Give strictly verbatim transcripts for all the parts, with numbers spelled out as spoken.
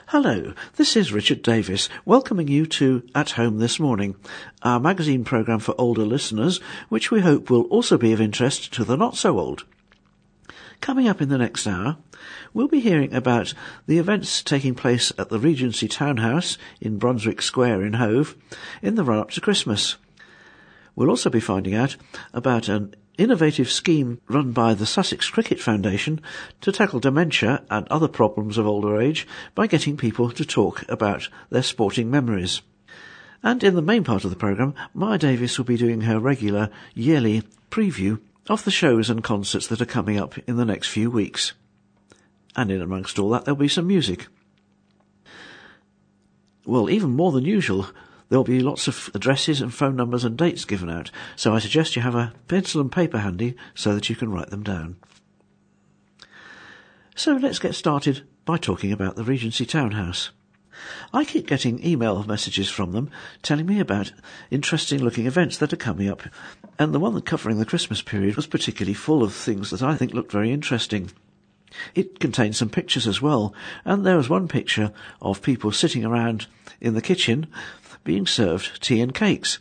Hello, this is Richard Davis, welcoming you to At Home This Morning, our magazine programme for older listeners, which we hope will also be of interest to the not-so-old. Coming up in the next hour, we'll be hearing about the events taking place at the Regency Townhouse in Brunswick Square in Hove in the run-up to Christmas. We'll also be finding out about an innovative scheme run by the Sussex Cricket Foundation to tackle dementia and other problems of older age by getting people to talk about their sporting memories. And in the main part of the programme, Maya Davis will be doing her regular yearly preview of the shows and concerts that are coming up in the next few weeks. And in amongst all that, there'll be some music. Well, even more than usual, there'll be lots of addresses and phone numbers and dates given out, so I suggest you have a pencil and paper handy so that you can write them down. So let's get started by talking about the Regency Townhouse. I keep getting email messages from them telling me about interesting-looking events that are coming up, and the one covering the Christmas period was particularly full of things that I think looked very interesting. It contained some pictures as well, and there was one picture of people sitting around in the kitchen being served tea and cakes.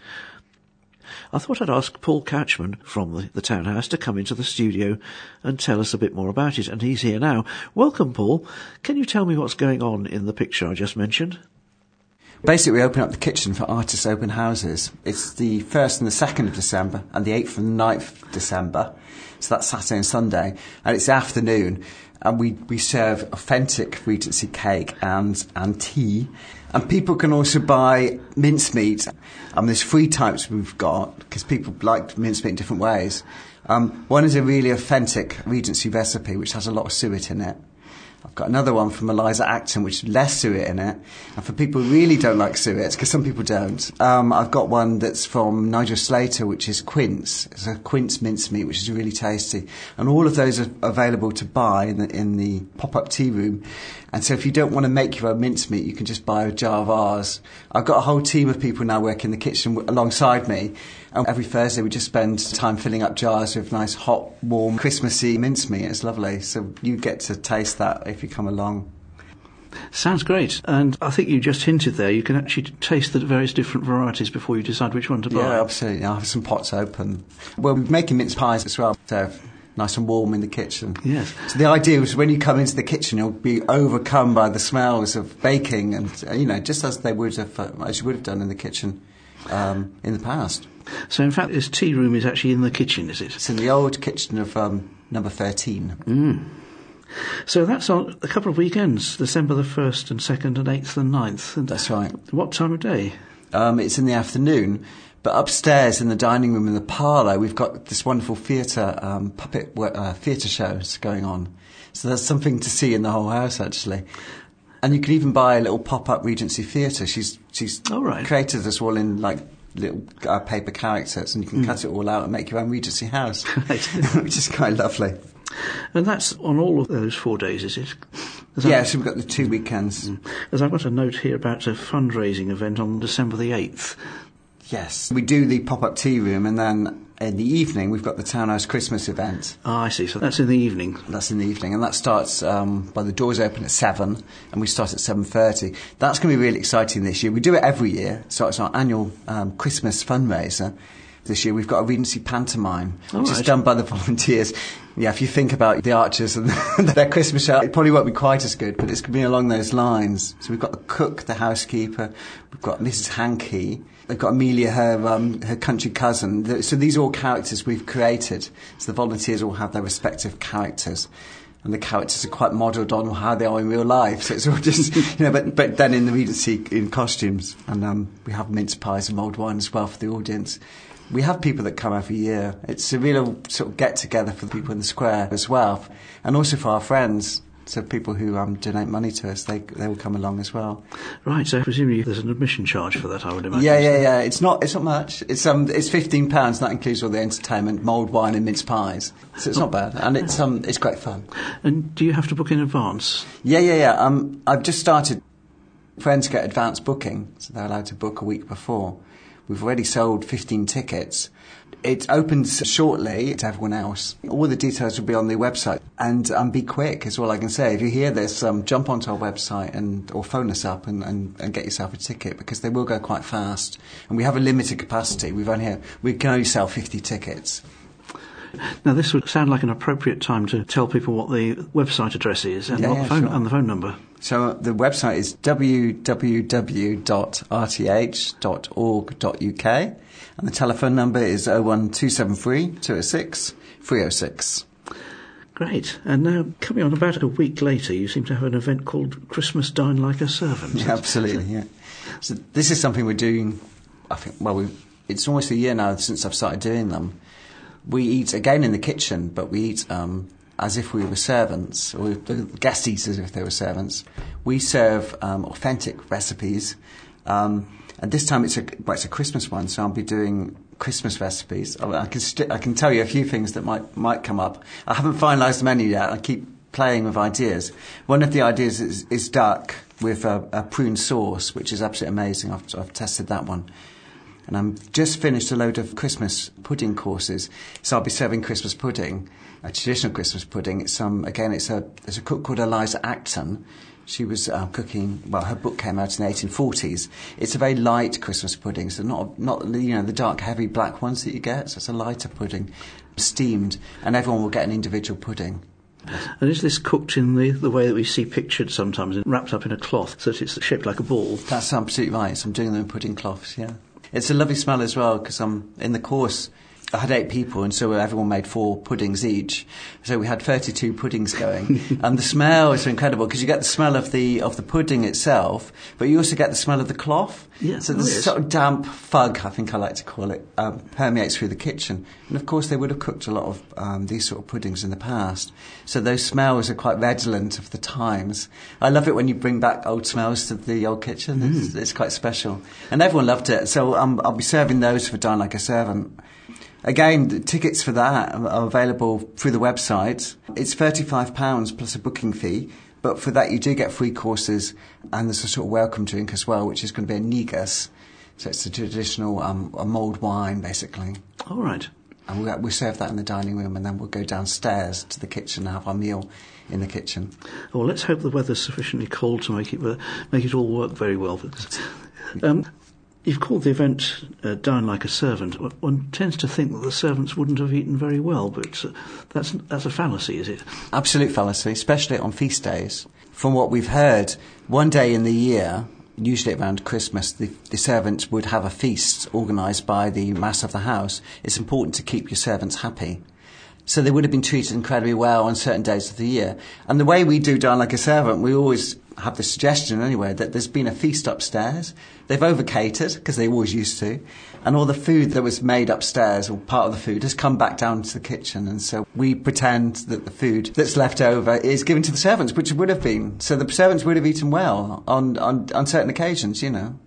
I thought I'd ask Paul Couchman from the, the townhouse to come into the studio and tell us a bit more about it, and he's here now. Welcome, Paul. Can you tell me what's going on in the picture I just mentioned? Basically, we open up the kitchen for artists' open houses. It's the first and the second of December, and the eighth and the ninth of December. So that's Saturday and Sunday, and it's the afternoon, and we, we serve authentic Regency cake and, and tea. And people can also buy mincemeat. Um, there's three types we've got, because people like mincemeat in different ways. Um, one is a really authentic Regency recipe, which has a lot of suet in it. I've got another one from Eliza Acton, which has less suet in it. And for people who really don't like suet, because some people don't, um, I've got one that's from Nigel Slater, which is quince. It's a quince mincemeat, which is really tasty. And all of those are available to buy in the, in the pop-up tea room. And so if you don't want to make your own mincemeat, you can just buy a jar of ours. I've got a whole team of people now working in the kitchen w- alongside me. And every Thursday we just spend time filling up jars with nice, hot, warm, Christmassy mincemeat. It's lovely. So you get to taste that if you come along. Sounds great. And I think you just hinted there, you can actually taste the various different varieties before you decide which one to buy. Yeah, absolutely. I'll have some pots open. Well, we're making mince pies as well. So nice and warm in the kitchen. Yes. So the idea is when you come into the kitchen, you'll be overcome by the smells of baking, and uh, you know, just as they would have, uh, as you would have done in the kitchen um, in the past. So in fact, this tea room is actually in the kitchen, is it? It's in the old kitchen of um, number thirteen. Mm. So that's on a couple of weekends, December the first and second and eighth and ninth. And that's right. What time of day? Um, it's in the afternoon. But upstairs in the dining room in the parlour, we've got this wonderful theatre, um, puppet uh, theatre shows going on. So there's something to see in the whole house, actually. And you can even buy a little pop-up Regency theatre. She's she's oh, right. created this all in like little uh, paper characters, and you can mm. cut it all out and make your own Regency house, which is quite lovely. And that's on all of those four days, is it? Yes, yeah, so we've got the two weekends. Mm. As I've got a note here about a fundraising event on December the eighth. Yes, we do the pop-up tea room, and then in the evening we've got the Townhouse Christmas event. Ah, I see. So that's in the evening. That's in the evening, and that starts um, by the doors open at seven, and we start at seven thirty. That's going to be really exciting this year. We do it every year, so it's our annual um, Christmas fundraiser. This year we've got a Regency pantomime, All which right. is done by the volunteers. Yeah, if you think about the Archers and their Christmas show, it probably won't be quite as good, but it's going to be along those lines. So we've got the cook, the housekeeper, we've got Missus Hankey, we've got Amelia, her um, her country cousin. So these are all characters we've created. So the volunteers all have their respective characters. And the characters are quite modelled on how they are in real life. So it's all just, you know, but, but then in the Regency in costumes. And um, we have mince pies and mulled wine as well for the audience. We have people that come every year. It's a real sort of get-together for the people in the square as well. And also for our friends. So people who um, donate money to us, they they will come along as well. Right, so presumably there's an admission charge for that, I would imagine. Yeah, yeah, yeah. It's not it's not much. It's um it's fifteen pounds, and that includes all the entertainment, mulled wine and mince pies. So it's not bad. And it's um it's great fun. And do you have to book in advance? Yeah, yeah, yeah. Um I've just started. Friends get advance booking, so they're allowed to book a week before. We've already sold fifteen tickets. It opens shortly to everyone else. All the details will be on the website. And um, be quick is all I can say. If you hear this, um, jump onto our website and or phone us up and, and, and get yourself a ticket, because they will go quite fast. And we have a limited capacity. We've only we can only sell fifty tickets. Now, this would sound like an appropriate time to tell people what the website address is and, yeah, what yeah, the phone, sure. and the phone number. So the website is w w w dot r t h dot org dot u k. And the telephone number is oh one two seven three, two oh six, three oh six. Great. And now, coming on about a week later, you seem to have an event called Christmas Dine Like a Servant. Yeah, absolutely, yeah. So this is something we're doing, I think, well, we, it's almost a year now since I've started doing them. We eat, again, in the kitchen, but we eat um, as if we were servants, or the guests eat as if they were servants. We serve um, authentic recipes. Um And this time it's a well, it's a Christmas one, so I'll be doing Christmas recipes. I, I can st- I can tell you a few things that might might come up. I haven't finalised the menu yet. I keep playing with ideas. One of the ideas is, is duck with a, a prune sauce, which is absolutely amazing. I've, I've tested that one. And I've just finished a load of Christmas pudding courses, so I'll be serving Christmas pudding, a traditional Christmas pudding. It's um again, it's a there's a cook called Eliza Acton. She was uh, cooking, well, her book came out in the eighteen forties. It's a very light Christmas pudding, so not, not you know, the dark, heavy black ones that you get. So it's a lighter pudding, steamed, and everyone will get an individual pudding. And is this cooked in the, the way that we see pictured sometimes, wrapped up in a cloth, so that it's shaped like a ball? That's absolutely right. So I'm doing them in pudding cloths, yeah. It's a lovely smell as well, because I'm in the course. I had eight people, and so everyone made four puddings each. So we had thirty-two puddings going, and the smell is incredible because you get the smell of the of the pudding itself, but you also get the smell of the cloth. Yeah, so oh, this yes. sort of damp fug, I think I like to call it, um, permeates through the kitchen. And of course, they would have cooked a lot of um, these sort of puddings in the past, so those smells are quite redolent of the times. I love it when you bring back old smells to the old kitchen. Mm. It's, it's quite special, and everyone loved it. So um, I'll be serving those for Dine Like a Servant. Again, the tickets for that are available through the website. It's thirty-five pounds plus a booking fee, but for that you do get free courses, and there's a sort of welcome drink as well, which is going to be a negus. So it's a traditional um, a mulled wine, basically. All right. And we we serve that in the dining room, and then we'll go downstairs to the kitchen and have our meal in the kitchen. Well, let's hope the weather's sufficiently cold to make it make it all work very well. Um, You've called the event uh, Dine Like a Servant. One tends to think that the servants wouldn't have eaten very well, but uh, that's that's a fallacy, is it? Absolute fallacy, especially on feast days. From what we've heard, one day in the year, usually around Christmas, the, the servants would have a feast organised by the master of the house. It's important to keep your servants happy. So they would have been treated incredibly well on certain days of the year. And the way we do Dine Like a Servant, we always have the suggestion anyway that there's been a feast upstairs. They've over-catered, because they always used to, and all the food that was made upstairs, or part of the food, has come back down to the kitchen. And so we pretend that the food that's left over is given to the servants, which it would have been. So the servants would have eaten well on, on, on certain occasions, you know.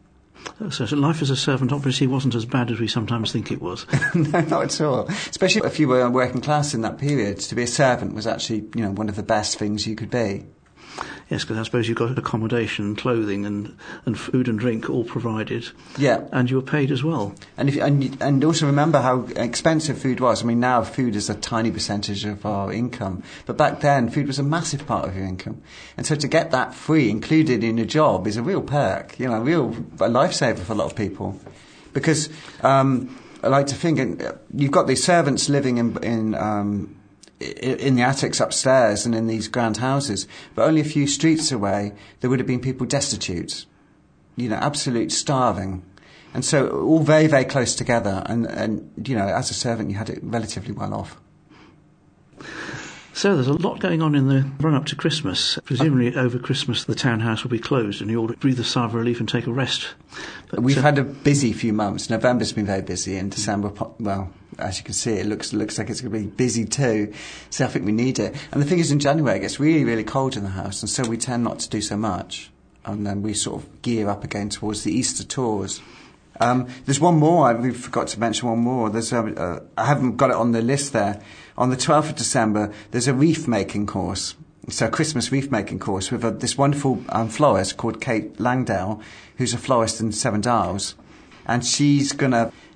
So life as a servant obviously wasn't as bad as we sometimes think it was. No, not at all. Especially if you were working class in that period, to be a servant was actually, you know, one of the best things you could be. Yes, because I suppose you got accommodation, clothing, and, and food and drink all provided. Yeah, and you were paid as well. And if and and also remember how expensive food was. I mean, now food is a tiny percentage of our income, but back then food was a massive part of your income. And so to get that free included in your job is a real perk. You know, a real a lifesaver for a lot of people, because um, I like to think you've got these servants living in in. Um, in the attics upstairs and in these grand houses, but only a few streets away there would have been people destitute, you know, absolute starving, and so all very, very close together, and, and you know, as a servant you had it relatively well off. So there's a lot going on in the run-up to Christmas. Presumably over Christmas the townhouse will be closed and you'll breathe a sigh of relief and take a rest. But, We've uh, had a busy few months. November's been very busy, and December, well, as you can see, it looks looks like it's going to be busy too. So I think we need it. And the thing is, in January it gets really, really cold in the house, and so we tend not to do so much. And then we sort of gear up again towards the Easter tours. Um, there's one more, I we forgot to mention one more. There's a, uh, I haven't got it on the list there. On the twelfth of December, there's a wreath making course. So a Christmas wreath making course with a, this wonderful um, florist called Kate Langdale, who's a florist in Seven Dials. And she's going to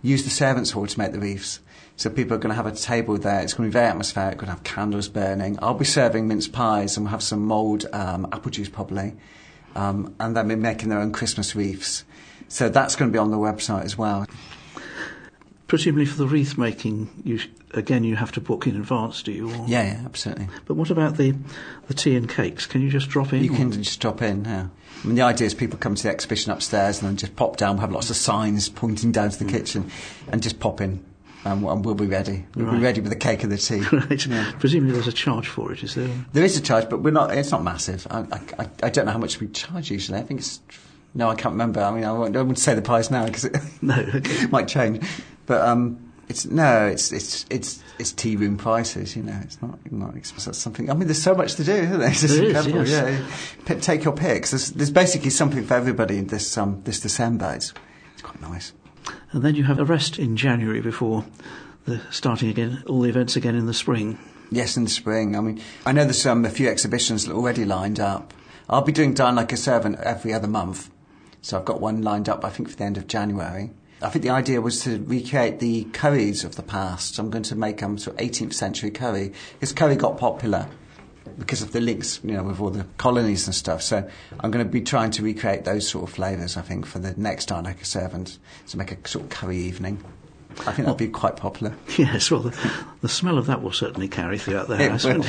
use the servants' hall to make the wreaths. So people are going to have a table there. It's going to be very atmospheric. Going to have candles burning. I'll be serving mince pies, and we'll have some mulled um, apple juice probably. Um, and they'll be making their own Christmas wreaths. So that's going to be on the website as well. Presumably for the wreath making, you again you have to book in advance, do you? Or? Yeah, yeah, absolutely. But what about the the tea and cakes? Can you just drop in? You or? can just drop in, yeah. I mean, the idea is people come to the exhibition upstairs and then just pop down. We'll have lots of signs pointing down to the mm. kitchen, and just pop in, and, and we'll be ready. We'll right. be ready with the cake and the tea. Right. Yeah. Presumably there's a charge for it, is there? There is a charge, but we're not. It's not massive. I, I, I don't know how much we charge usually. I think it's. No, I can't remember. I mean, I won't, I won't say the price now because it no, okay. might change. But um, it's no, it's it's it's it's tea room prices. You know, it's not not expensive. Something. I mean, there's so much to do, isn't there? It's just there incredible. Is, yes. Yeah, P- take your picks. There's, there's basically something for everybody in this um this December. It's it's quite nice. And then you have a rest in January before the starting again, all the events again in the spring. Yes, in the spring. I mean, I know there's um, a few exhibitions already lined up. I'll be doing Dine Like a Servant every other month. So I've got one lined up, I think, for the end of January. I think the idea was to recreate the curries of the past. So I'm going to make um, sort of eighteenth century curry. Because curry got popular because of the links, you know, with all the colonies and stuff. So I'm going to be trying to recreate those sort of flavours, I think, for the next Dine Like a Servant. So make a sort of curry evening. I think that'll be quite popular. Yes, well, the, the smell of that will certainly carry throughout the house. It will.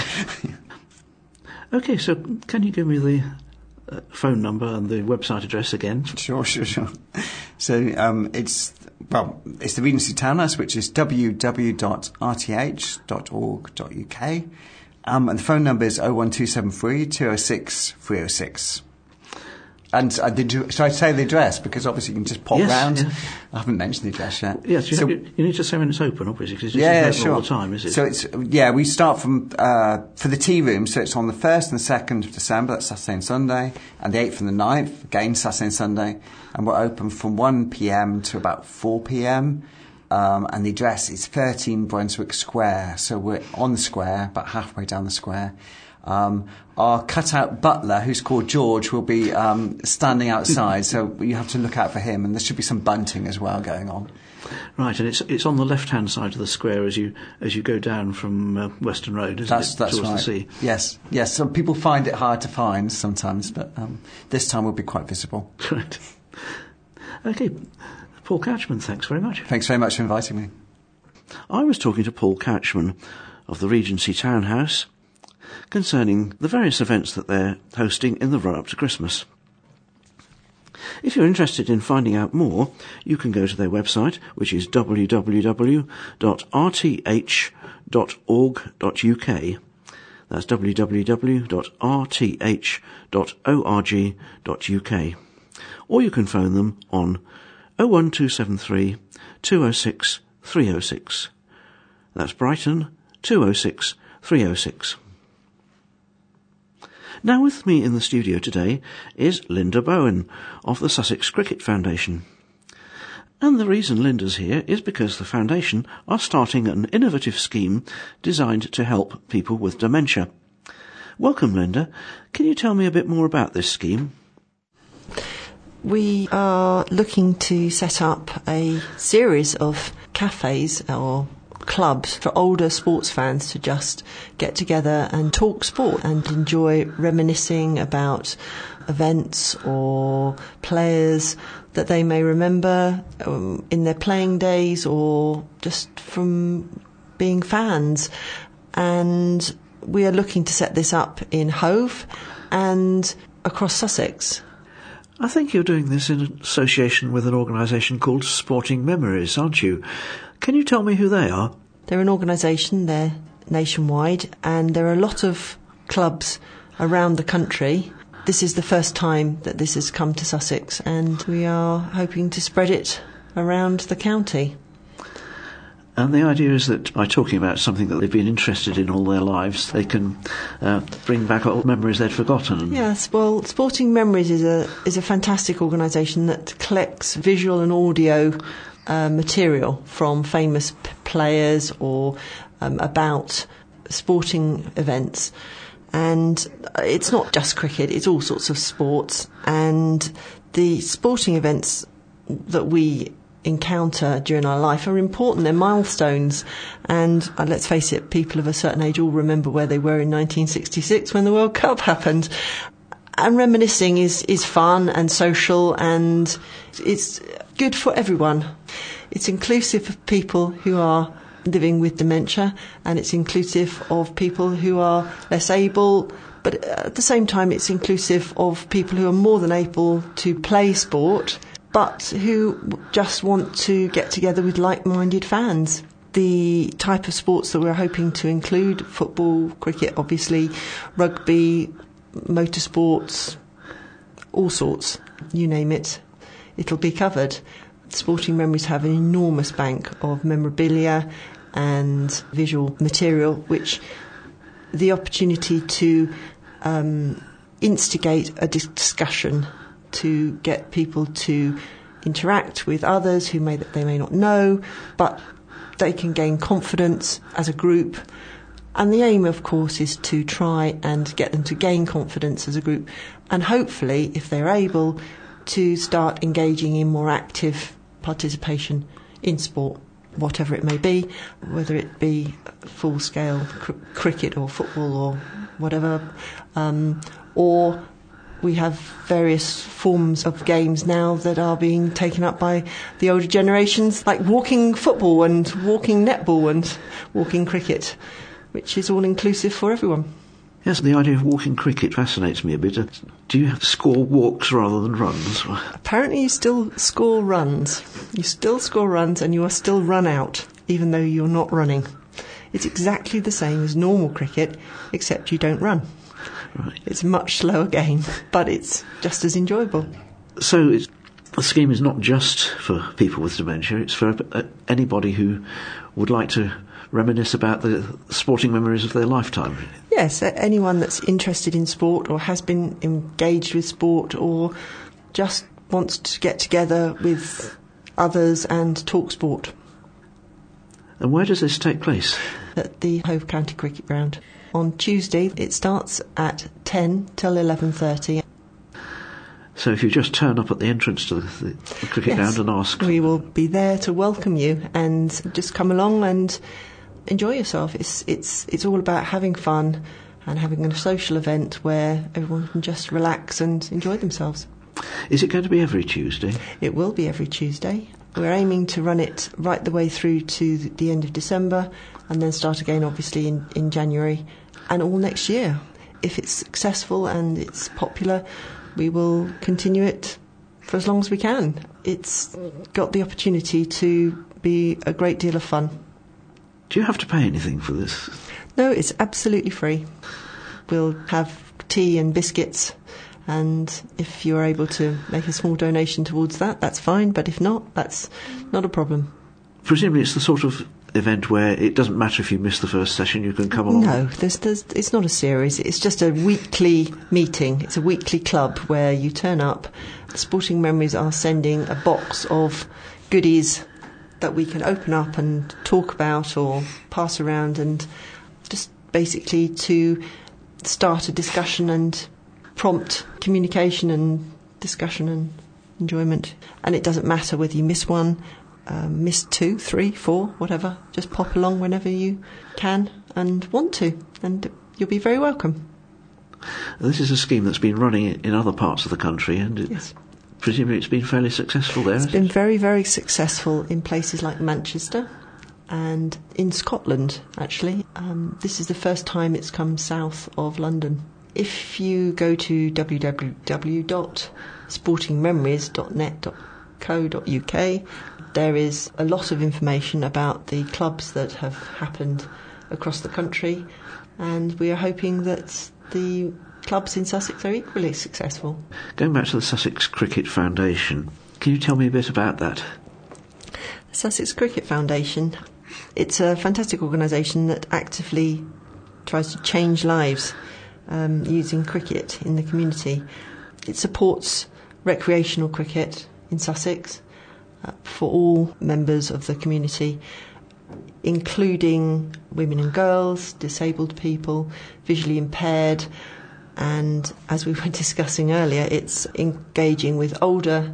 Okay, so can you give me the uh, phone number and the website address again? Sure, sure, sure. So um, it's well, it's the Regency Townhouse, which is w w w dot r t h dot org dot u k, um, and the phone number is oh one two seven three, two oh six, three oh six. And uh, did you, should I say the address? Because obviously you can just pop yes, round. Yeah. I haven't mentioned the address yet. Yes, you, so, have, you need to say when it's open, obviously, because it's yeah, yeah, open sure. all the time, is it? So it's, yeah, we start from, uh, for the tea room, so it's on the first and the second of December, that's Saturday and Sunday, and the eighth and the ninth, again Saturday and Sunday, and we're open from one p.m. to about four p.m, um, and the address is thirteen Brunswick Square, so we're on the square, about halfway down the square. Um, our cut-out butler, who's called George, will be um, standing outside, so you have to look out for him, and there should be some bunting as well going on. Right, and it's it's on the left-hand side of the square as you as you go down from uh, Western Road, isn't that's, it? That's towards right. the sea. Yes, yes. Some people find it hard to find sometimes, but um, this time will be quite visible. Right. Okay, Paul Catchman, thanks very much. Thanks very much for inviting me. I was talking to Paul Catchman of the Regency Townhouse concerning the various events that they're hosting in the run-up to Christmas. If you're interested in finding out more, you can go to their website, which is w w w dot r t h dot org dot u k. That's w w w dot r t h dot org dot u k. Or you can phone them on oh one two seven three, two oh six, three oh six. That's Brighton, two oh six, three oh six. Now with me in the studio today is Linda Bowen of the Sussex Cricket Foundation. And the reason Linda's here is because the Foundation are starting an innovative scheme designed to help people with dementia. Welcome, Linda. Can you tell me a bit more about this scheme? We are looking to set up a series of cafes or clubs for older sports fans to just get together and talk sport and enjoy reminiscing about events or players that they may remember um, in their playing days or just from being fans. And we are looking to set this up in Hove and across Sussex. I think you're doing this in association with an organisation called Sporting Memories, aren't you? Can you tell me who they are? They're an organisation, they're nationwide, and there are a lot of clubs around the country. This is the first time that this has come to Sussex, and we are hoping to spread it around the county. And the idea is that by talking about something that they've been interested in all their lives, they can uh, bring back old memories they'd forgotten. Yes, well, Sporting Memories is a is a fantastic organisation that collects visual and audio uh, material from famous p- players or um, about sporting events. And it's not just cricket, it's all sorts of sports. And the sporting events that we encounter during our life are important. They're milestones. And uh, let's face it, people of a certain age all remember where they were in nineteen sixty-six when the World Cup happened. And reminiscing is, is fun and social, and it's good for everyone. It's inclusive of people who are living with dementia, and it's inclusive of people who are less able, but at the same time it's inclusive of people who are more than able to play sport, but who just want to get together with like-minded fans. The type of sports that we're hoping to include: football, cricket, obviously, rugby, motorsports, all sorts, you name it, it'll be covered. Sporting Memories have an enormous bank of memorabilia and visual material, which the opportunity to um, instigate a discussion, to get people to interact with others who may they may not know, but they can gain confidence as a group. And the aim, of course, is to try and get them to gain confidence as a group, and hopefully, if they're able, to start engaging in more active participation in sport, whatever it may be, whether it be full-scale cr- cricket or football or whatever, um, or we have various forms of games now that are being taken up by the older generations, like walking football and walking netball and walking cricket, which is all inclusive for everyone. Yes, the idea of walking cricket fascinates me a bit. Do you have to score walks rather than runs? Apparently you still score runs. You still score runs and you are still run out, even though you're not running. It's exactly the same as normal cricket, except you don't run. Right. It's a much slower game, but it's just as enjoyable. So it's, the scheme is not just for people with dementia, it's for uh, anybody who would like to reminisce about the sporting memories of their lifetime. Yes, anyone that's interested in sport or has been engaged with sport or just wants to get together with others and talk sport. And where does this take place? At the Hove County Cricket Ground. On Tuesday it starts at ten till eleven thirty. So if you just turn up at the entrance to the, the, the cricket Yes, ground and ask... we will be there to welcome you, and just come along and enjoy yourself. It's it's it's all about having fun and having a social event where everyone can just relax and enjoy themselves. Is it going to be every Tuesday? It will be every Tuesday. We're aiming to run it right the way through to the end of December, and then start again obviously in, in January and all next year. If it's successful and it's popular, we will continue it for as long as we can. It's got the opportunity to be a great deal of fun. Do you have to pay anything for this? No, it's absolutely free. We'll have tea and biscuits, and if you're able to make a small donation towards that, that's fine, but if not, that's not a problem. Presumably it's the sort of event where it doesn't matter if you miss the first session, you can come along? No, there's, there's, it's not a series. It's just a weekly meeting. It's a weekly club where you turn up. Sporting Memories are sending a box of goodies that we can open up and talk about or pass around, and just basically to start a discussion and prompt communication and discussion and enjoyment. And it doesn't matter whether you miss one, um, miss two, three, four, whatever. Just pop along whenever you can and want to, and you'll be very welcome. This is a scheme that's been running in other parts of the country, and it, yes. presumably it's been fairly successful there. It's been it? very, very successful in places like Manchester and in Scotland, actually. Um, this is the first time it's come south of London. If you go to w w w dot sporting memories dot net dot co dot u k, there is a lot of information about the clubs that have happened across the country, and we are hoping that the clubs in Sussex are equally successful. Going back to the Sussex Cricket Foundation, can you tell me a bit about that? The Sussex Cricket Foundation, it's a fantastic organisation that actively tries to change lives um, using cricket in the community. It supports recreational cricket in Sussex uh, for all members of the community, including women and girls, disabled people, visually impaired, and as we were discussing earlier, it's engaging with older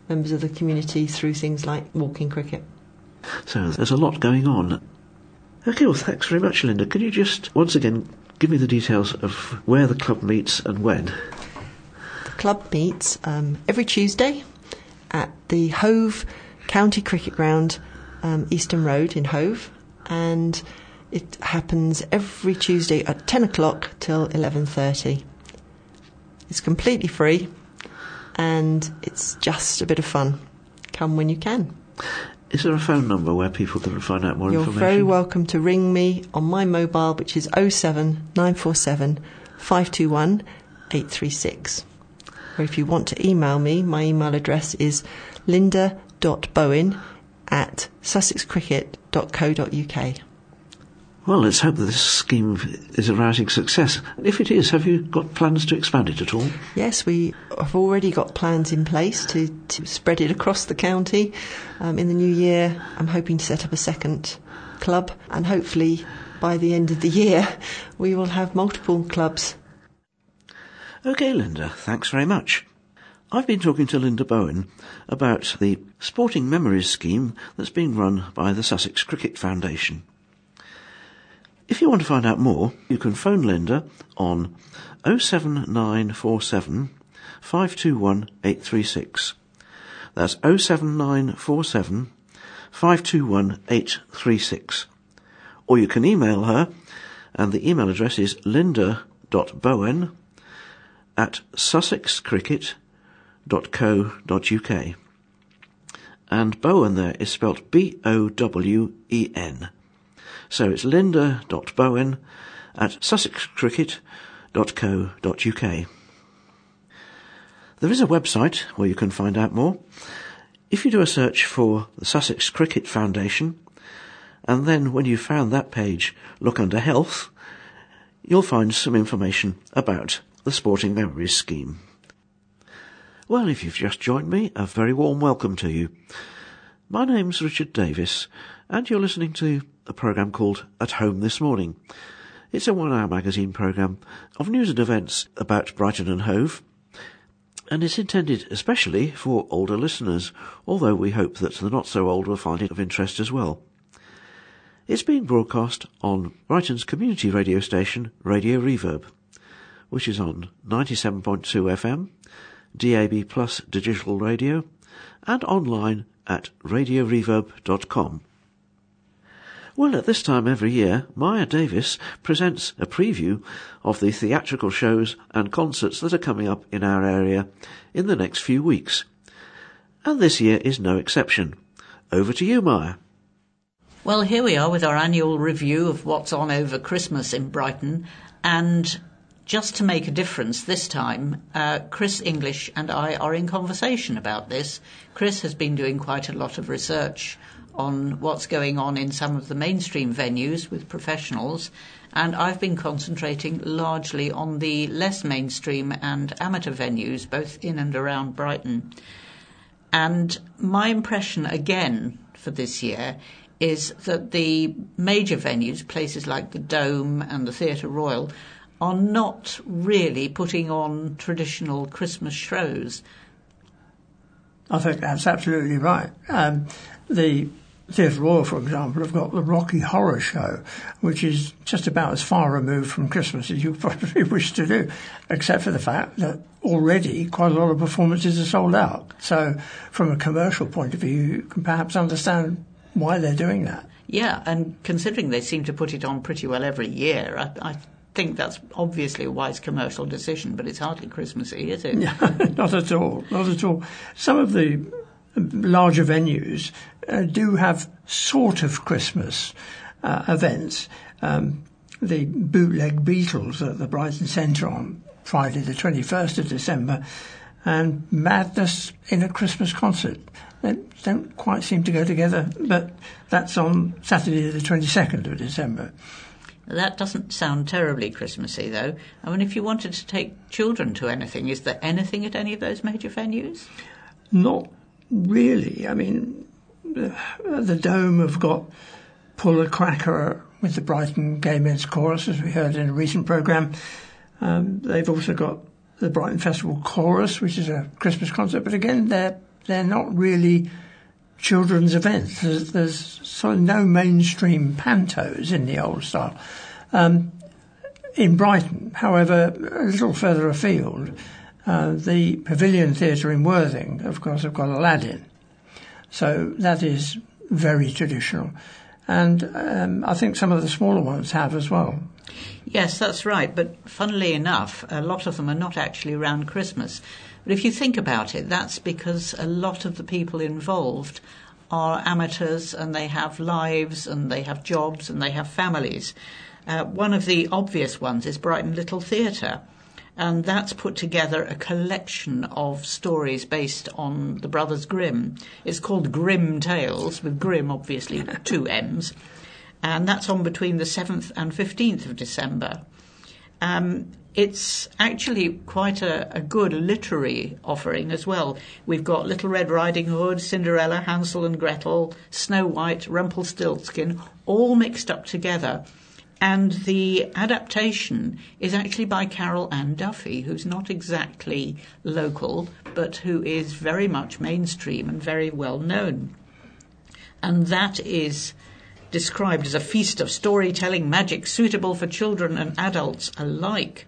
members of the community through things like walking cricket. So there's a lot going on. Okay, well, thanks very much, Linda. Can you just, once again, give me the details of where the club meets and when? The club meets um, every Tuesday at the Hove County Cricket Ground, um, Easton Road in Hove, and it happens every Tuesday at ten o'clock till eleven thirty. It's completely free, and it's just a bit of fun. Come when you can. Is there a phone number where people can find out more You're information? You're very welcome to ring me on my mobile, which is oh seven nine four seven five two one eight three six. Or if you want to email me, my email address is linda dot bowen at sussex cricket dot co dot uk. Well, let's hope that this scheme is a rousing success. If it is, have you got plans to expand it at all? Yes, we have already got plans in place to, to spread it across the county. Um, in the new year, I'm hoping to set up a second club, and hopefully by the end of the year, we will have multiple clubs. OK, Linda, thanks very much. I've been talking to Linda Bowen about the Sporting Memories scheme that's being run by the Sussex Cricket Foundation. If you want to find out more, you can phone Linda on oh seven nine four seven five two one eight three six. That's oh seven nine four seven five two one eight three six. Or you can email her, and the email address is linda dot bowen at sussex cricket dot co dot uk. And Bowen there is spelt B O W E N. So it's linda dot bowen at sussex cricket dot co dot uk. There is a website where you can find out more. If you do a search for the Sussex Cricket Foundation, and then when you've found that page, look under Health, you'll find some information about the Sporting Memories scheme. Well, if you've just joined me, a very warm welcome to you. My name's Richard Davis, and you're listening to a programme called At Home This Morning. It's a one-hour magazine programme of news and events about Brighton and Hove, and it's intended especially for older listeners, although we hope that the not-so-old will find it of interest as well. It's being broadcast on Brighton's community radio station, Radio Reverb, which is on ninety-seven point two F M, D A B plus digital radio, and online at radio reverb dot com. Well, at this time every year, Maya Davis presents a preview of the theatrical shows and concerts that are coming up in our area in the next few weeks. And this year is no exception. Over to you, Maya. Well, here we are with our annual review of what's on over Christmas in Brighton, and just to make a difference this time, uh, Chris English and I are in conversation about this. Chris has been doing quite a lot of research on what's going on in some of the mainstream venues with professionals, and I've been concentrating largely on the less mainstream and amateur venues, both in and around Brighton. And my impression, again, for this year is that the major venues, places like the Dome and the Theatre Royal, are not really putting on traditional Christmas shows. I think that's absolutely right. Um, the Theatre Royal, for example, have got the Rocky Horror Show, which is just about as far removed from Christmas as you probably wish to do, except for the fact that already quite a lot of performances are sold out. So from a commercial point of view, you can perhaps understand why they're doing that. Yeah, and considering they seem to put it on pretty well every year, I, I think that's obviously a wise commercial decision, but it's hardly Christmassy, is it? Not at all, not at all. Some of the larger venues uh, do have sort of Christmas uh, events. Um, the Bootleg Beatles at the Brighton Centre on Friday the twenty-first of December, and Madness in a Christmas concert. They don't quite seem to go together, but that's on Saturday the twenty-second of December. That doesn't sound terribly Christmassy, though. I mean, if you wanted to take children to anything, is there anything at any of those major venues? Not really. I mean, the, the Dome have got Pull a Cracker with the Brighton Gay Men's Chorus, as we heard in a recent programme. Um, they've also got the Brighton Festival Chorus, which is a Christmas concert, but again, they're they're not really children's events. There's, there's sort of no mainstream pantos in the old style. Um, in Brighton, however, a little further afield, uh, the Pavilion Theatre in Worthing, of course, have got Aladdin. So that is very traditional. And um, I think some of the smaller ones have as well. Yes, that's right. But funnily enough, a lot of them are not actually around Christmas. But if you think about it, that's because a lot of the people involved are amateurs and they have lives and they have jobs and they have families. Uh, one of the obvious ones is Brighton Little Theatre. And that's put together a collection of stories based on the Brothers Grimm. It's called Grimm Tales, with Grimm obviously two M's. And that's on between the seventh and fifteenth of December. Um, it's actually quite a, a good literary offering as well. We've got Little Red Riding Hood, Cinderella, Hansel and Gretel, Snow White, Rumpelstiltskin, all mixed up together. And the adaptation is actually by Carol Ann Duffy, who's not exactly local, but who is very much mainstream and very well known. And that is described as a feast of storytelling magic suitable for children and adults alike.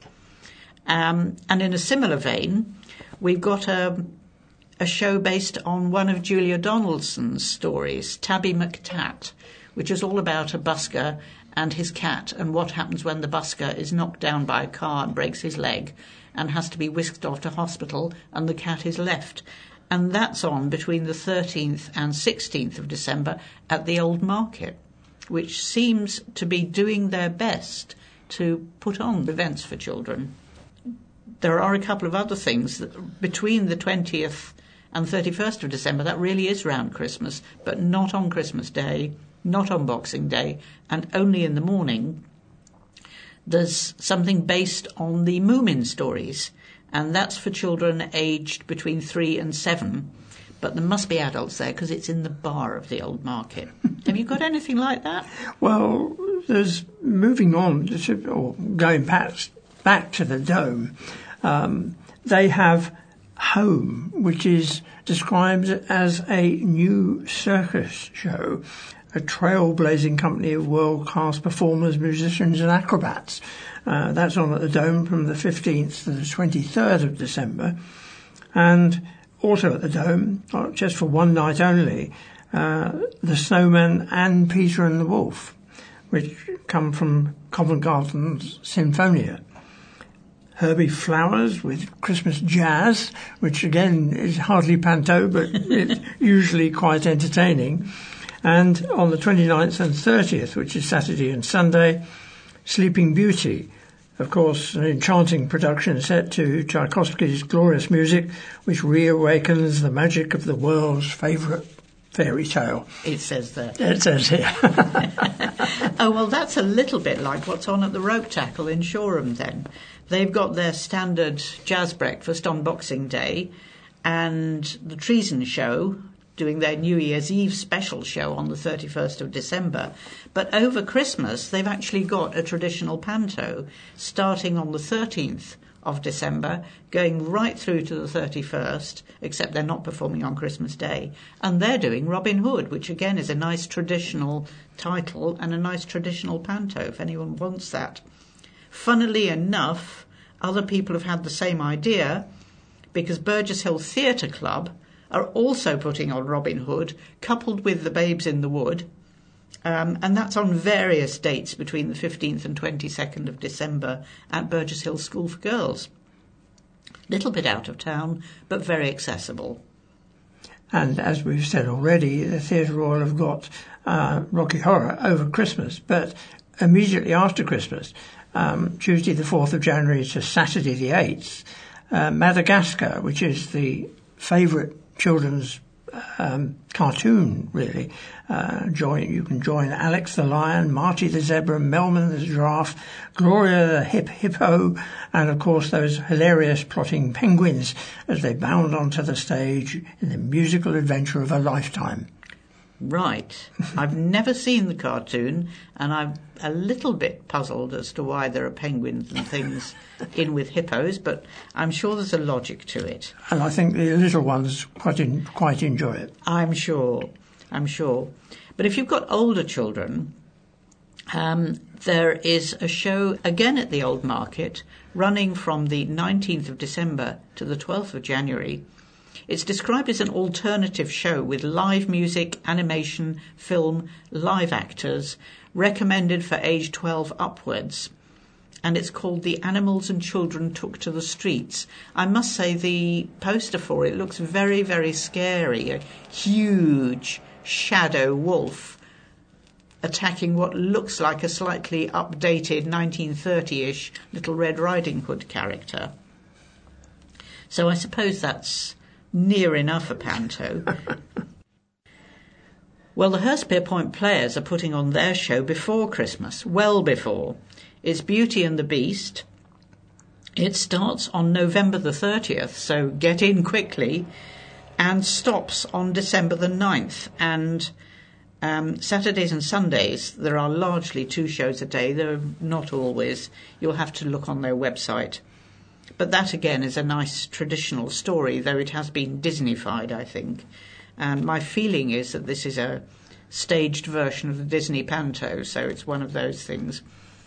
Um, and in a similar vein, we've got a, a show based on one of Julia Donaldson's stories, Tabby McTat, which is all about a busker and his cat, and what happens when the busker is knocked down by a car and breaks his leg and has to be whisked off to hospital, and the cat is left. And that's on between the thirteenth and sixteenth of December at the Old Market, which seems to be doing their best to put on events for children. There are a couple of other things that between the twentieth and thirty-first of December, that really is round Christmas, but not on Christmas Day, not on Boxing Day, and only in the morning. There's something based on the Moomin stories, and that's for children aged between three and seven. But there must be adults there because it's in the bar of the Old Market. Have you got anything like that? Well, there's moving on, or going past, back to the Dome. Um, they have Home, which is described as a new circus show, a trailblazing company of world-class performers, musicians and acrobats. Uh, that's on at the Dome from the fifteenth to the twenty-third of December. And also at the Dome, just for one night only, uh, the Snowman and Peter and the Wolf, which come from Covent Garden's Sinfonia. Herbie Flowers with Christmas Jazz, which again is hardly panto, but it's usually quite entertaining. And on the twenty-ninth and thirtieth, which is Saturday and Sunday, Sleeping Beauty, of course, an enchanting production set to Tchaikovsky's glorious music, which reawakens the magic of the world's favourite fairy tale. It says there. It says here. Oh, well, that's a little bit like what's on at the Rope Tackle in Shoreham then. They've got their standard jazz breakfast on Boxing Day, and the Treason Show doing their New Year's Eve special show on the thirty-first of December. But over Christmas, they've actually got a traditional panto starting on the thirteenth of December, going right through to the thirty-first, except they're not performing on Christmas Day. And they're doing Robin Hood, which again is a nice traditional title and a nice traditional panto, if anyone wants that. Funnily enough, other people have had the same idea, because Burgess Hill Theatre Club are also putting on Robin Hood, coupled with the Babes in the Wood, um, and that's on various dates between the fifteenth and twenty-second of December at Burgess Hill School for Girls. Little bit out of town, but very accessible. And as we've said already, the Theatre Royal have got uh, Rocky Horror over Christmas, but immediately after Christmas, um, Tuesday the fourth of January to Saturday the eighth, uh, Madagascar, which is the favourite children's um, cartoon, really. Uh, join you can join Alex the Lion, Marty the Zebra, Melman the Giraffe, Gloria the Hip Hippo, and of course those hilarious plotting penguins as they bound onto the stage in the musical adventure of a lifetime. Right. I've never seen the cartoon, and I'm a little bit puzzled as to why there are penguins and things in with hippos, but I'm sure there's a logic to it. And I think the little ones quite in, quite enjoy it. I'm sure. I'm sure. But if you've got older children, um, there is a show again at the Old Market running from the nineteenth of December to the twelfth of January. It's described as an alternative show with live music, animation, film, live actors, recommended for age twelve upwards. And it's called The Animals and Children Took to the Streets. I must say the poster for it looks very, very scary. A huge shadow wolf attacking what looks like a slightly updated nineteen thirty-ish Little Red Riding Hood character. So I suppose that's near enough a panto. Well, the Hurstpierpoint Players are putting on their show before Christmas, well before. It's Beauty and the Beast. It starts on November the thirtieth, so get in quickly, and stops on December the ninth. And um, Saturdays and Sundays, there are largely two shows a day. They're not always. You'll have to look on their website. But that, again, is a nice traditional story, though it has been Disneyfied, I think. And my feeling is that this is a staged version of the Disney Panto, so it's one of those things.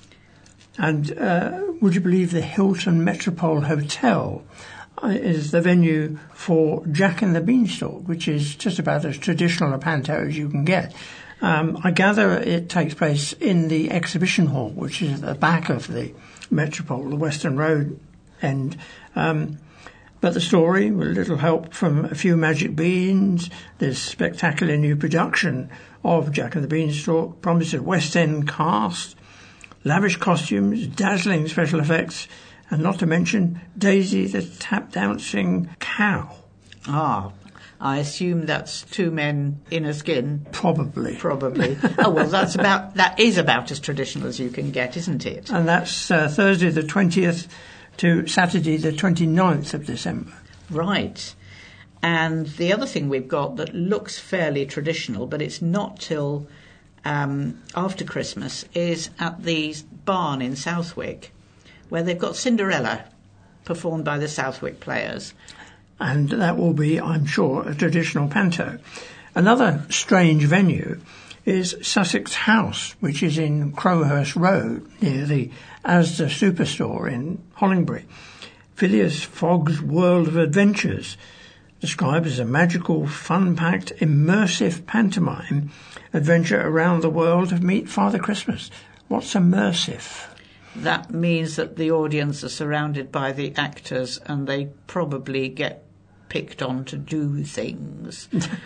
And uh, would you believe the Hilton Metropole Hotel uh, is the venue for Jack and the Beanstalk, which is just about as traditional a panto as you can get. Um, I gather it takes place in the exhibition hall, which is at the back of the Metropole, the Western Road end. Um, but the story, with a little help from a few magic beans, this spectacular new production of Jack and the Beanstalk promises a West End cast, lavish costumes, dazzling special effects, and not to mention Daisy the tap-dancing cow. Ah, I assume that's two men in a skin. Probably. Probably. Oh, well, that's about, that is about as traditional as you can get, isn't it? And that's uh, Thursday the twentieth to Saturday the twenty-ninth of December. Right. And the other thing we've got that looks fairly traditional, but it's not till um, after Christmas, is at the barn in Southwick, where they've got Cinderella, performed by the Southwick Players. And that will be, I'm sure, a traditional panto. Another strange venue is Sussex House, which is in Crowhurst Road, near the Asda Superstore in Hollingbury. Phileas Fogg's World of Adventures, described as a magical, fun-packed, immersive pantomime adventure around the world of Meet Father Christmas. What's immersive? That means that the audience are surrounded by the actors and they probably get picked on to do things.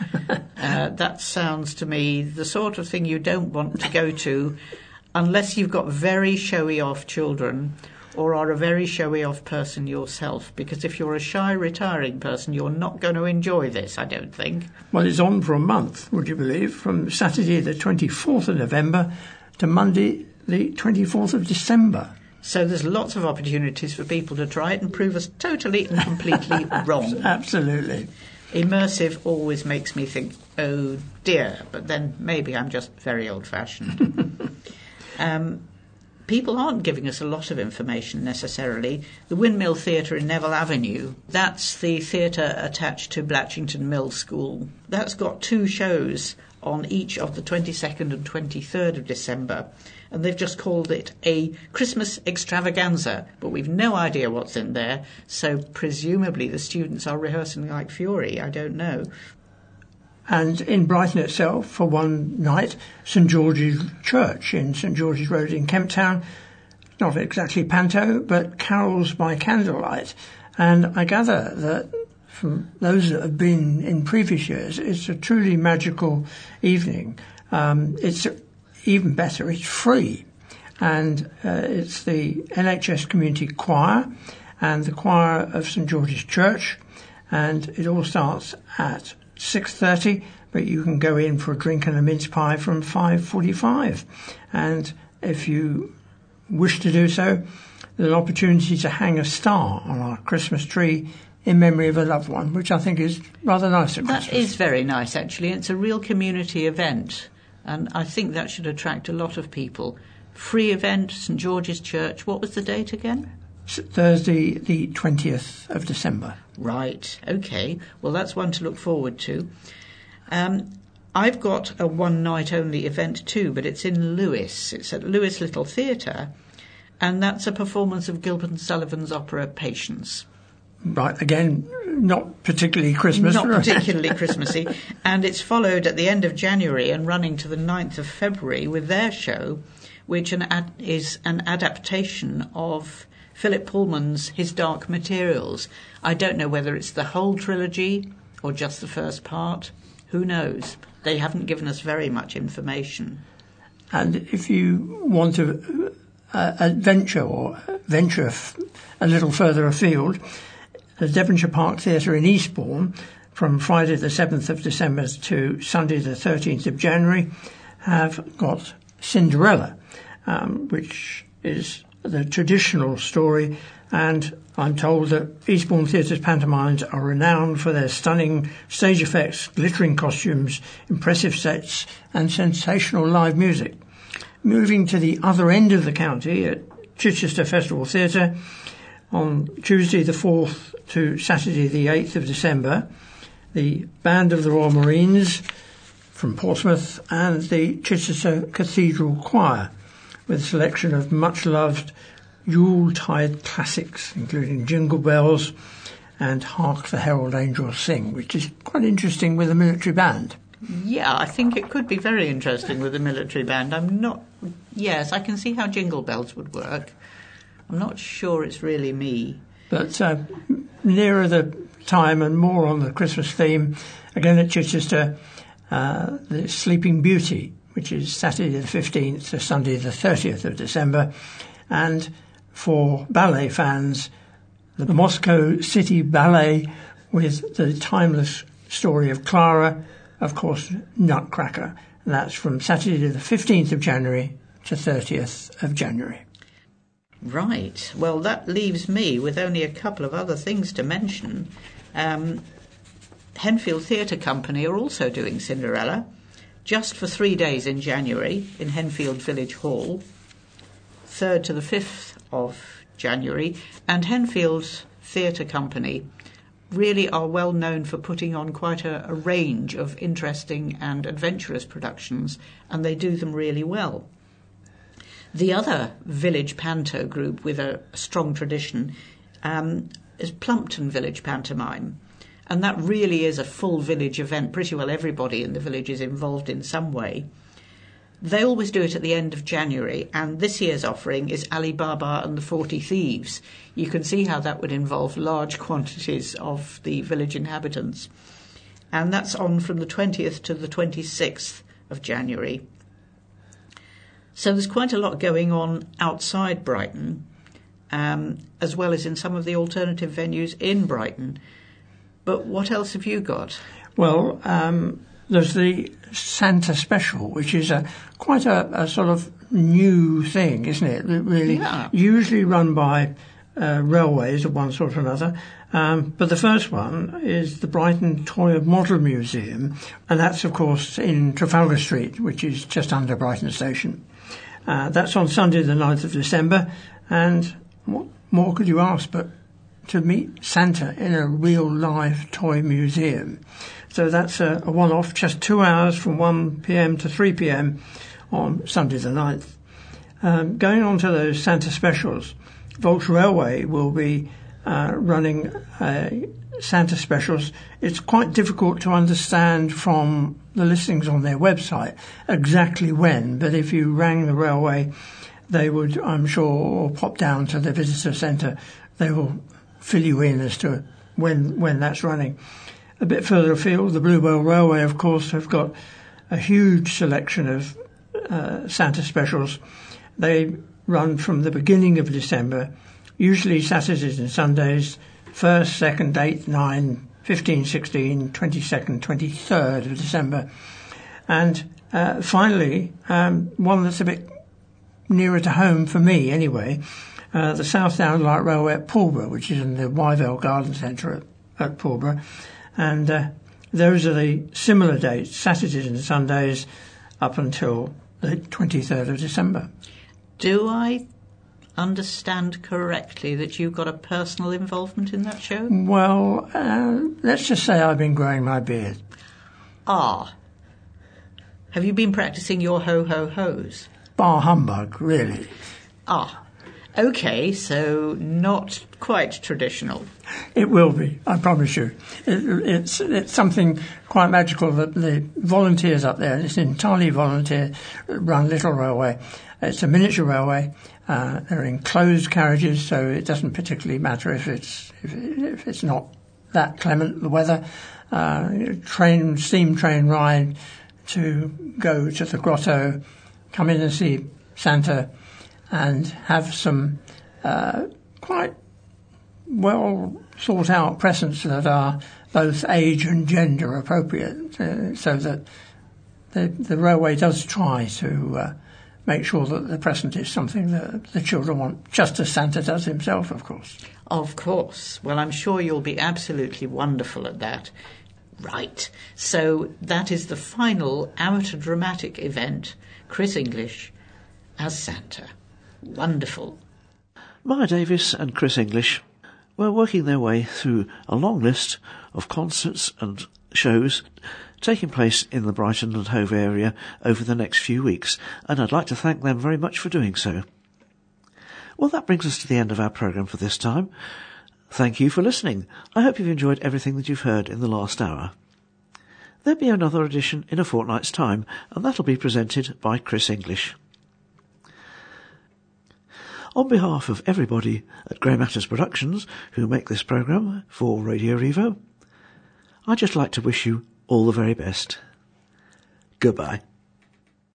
uh, that sounds to me the sort of thing you don't want to go to unless you've got very showy-off children or are a very showy-off person yourself, because if you're a shy, retiring person, you're not going to enjoy this, I don't think. Well, it's on for a month, would you believe, from Saturday the twenty-fourth of November to Monday the twenty-fourth of December. So there's lots of opportunities for people to try it and prove us totally and completely wrong. Absolutely. Immersive always makes me think, oh dear, but then maybe I'm just very old-fashioned. um, people aren't giving us a lot of information necessarily. The Windmill Theatre in Neville Avenue, that's the theatre attached to Blatchington Mill School. That's got two shows on each of the twenty-second and twenty-third of December. And they've just called it a Christmas extravaganza, but we've no idea what's in there, so presumably the students are rehearsing like fury, I don't know. And in Brighton itself, for one night, St George's Church in St George's Road in Kemptown, not exactly panto, but carols by candlelight. And I gather that from those that have been in previous years, it's a truly magical evening. Um, it's even better, it's free. And uh, it's the N H S Community Choir and the Choir of St George's Church. And it all starts at six thirty, but you can go in for a drink and a mince pie from five forty-five. And if you wish to do so, there's an opportunity to hang a star on our Christmas tree in memory of a loved one, which I think is rather nice at That Christmas. is very nice, actually. It's a real community event, and I think that should attract a lot of people. Free event, St George's Church. What was the date again? Thursday, the twentieth of December. Right, OK. Well, that's one to look forward to. Um, I've got a one-night-only event too, but it's in Lewes. It's at Lewes Little Theatre, and that's a performance of Gilbert and Sullivan's opera Patience. Right, again, not particularly Christmas. Not particularly Christmassy. And it's followed at the end of January and running to the ninth of February with their show, which an ad- is an adaptation of Philip Pullman's His Dark Materials. I don't know whether it's the whole trilogy or just the first part. Who knows? They haven't given us very much information. And if you want to uh, adventure or venture f- a little further afield, the Devonshire Park Theatre in Eastbourne, from Friday the seventh of December to Sunday the thirteenth of January, have got Cinderella, um, which is the traditional story, and I'm told that Eastbourne Theatre's pantomimes are renowned for their stunning stage effects, glittering costumes, impressive sets, and sensational live music. Moving to the other end of the county at Chichester Festival Theatre, on Tuesday the fourth to Saturday the eighth of December, the Band of the Royal Marines from Portsmouth and the Chichester Cathedral Choir, with a selection of much-loved Yuletide classics, including Jingle Bells and Hark the Herald Angels Sing, which is quite interesting with a military band. Yeah, I think it could be very interesting with a military band. I'm not... Yes, I can see how Jingle Bells would work. I'm not sure it's really me. But uh, nearer the time and more on the Christmas theme, again at Chichester, uh, the Sleeping Beauty, which is Saturday the fifteenth to Sunday the thirtieth of December. And for ballet fans, the Moscow City Ballet with the timeless story of Clara, of course, Nutcracker. And that's from Saturday the fifteenth of January to thirtieth of January. Right. Well, that leaves me with only a couple of other things to mention. Um, Henfield Theatre Company are also doing Cinderella, just for three days in January in Henfield Village Hall, third to the fifth of January. And Henfield Theatre Company really are well known for putting on quite a, a range of interesting and adventurous productions, and they do them really well. The other village panto group with a strong tradition um, is Plumpton Village Pantomime. And that really is a full village event. Pretty well everybody in the village is involved in some way. They always do it at the end of January, and this year's offering is Ali Baba and the Forty Thieves. You can see how that would involve large quantities of the village inhabitants. And that's on from the twentieth to the twenty-sixth of January. So there's quite a lot going on outside Brighton, um, as well as in some of the alternative venues in Brighton. But what else have you got? Well, um, there's the Santa Special, which is a quite a, a sort of new thing, isn't it? Really, yeah. Usually run by uh, railways of one sort or another. Um, but the first one is the Brighton Toy Model Museum, and that's, of course, in Trafalgar Street, which is just under Brighton Station. Uh, that's on Sunday the ninth of December, and what more could you ask but to meet Santa in a real live toy museum. So that's a, a one-off, just two hours from one p.m. to three p.m. on Sunday the ninth. Um, going on to those Santa specials, Volks Railway will be uh, running uh, Santa specials. It's quite difficult to understand from the listings on their website exactly when, but if you rang the railway, they would, I'm sure, or pop down to the visitor centre, they will fill you in as to when when that's running. A bit further afield, the Bluebell Railway, of course, have got a huge selection of uh, Santa specials. They run from the beginning of December, usually Saturdays and Sundays, first, second, eighth, ninth, fifteenth, sixteenth, twenty-second, twenty-third of December. And uh, finally, um, one that's a bit nearer to home for me anyway, uh, the South Down Light Railway at Pulborough, which is in the Wyvale Garden Centre at at Pulborough. And uh, those are the similar dates, Saturdays and Sundays, up until the twenty-third of December. Do I understand correctly that you've got a personal involvement in that show? Well, uh, let's just say I've been growing my beard. Ah. Have you been practising your ho-ho-hos? Bar humbug, really. Ah. OK, so not quite traditional. It will be, I promise you. It, it's it's something quite magical that the volunteers up there, it's entirely volunteer-run little railway. It's a miniature railway. Uh, they're enclosed carriages, so it doesn't particularly matter if it's if, it, if it's not that clement, the weather. Uh, train, steam train ride to go to the grotto, come in and see Santa, and have some uh, quite well thought out presents that are both age and gender appropriate, uh, so that the, the railway does try to uh, make sure that the present is something that the children want, just as Santa does himself, of course. Of course. Well, I'm sure you'll be absolutely wonderful at that. Right. So that is the final amateur dramatic event, Chris English as Santa. Wonderful. Maya Davis and Chris English were working their way through a long list of concerts and shows taking place in the Brighton and Hove area over the next few weeks, and I'd like to thank them very much for doing so. Well, that brings us to the end of our programme for this time. Thank you for listening. I hope you've enjoyed everything that you've heard in the last hour. There'll be another edition in a fortnight's time, and that'll be presented by Chris English. On behalf of everybody at Grey Matters Productions who make this programme for Radio Revo, I'd just like to wish you all the very best. Goodbye.